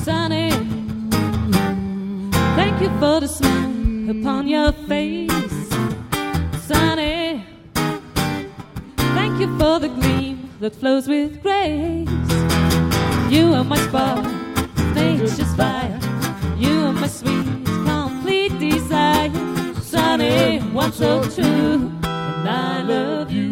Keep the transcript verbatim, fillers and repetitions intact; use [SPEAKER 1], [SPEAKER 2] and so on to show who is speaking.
[SPEAKER 1] Sunny, thank you for the smile upon your face. Sunny, thank you for the gleam that flows with grace. You are my spark, nature's fire. You are my sweet, complete desire. Sunny, one so true, and I love you.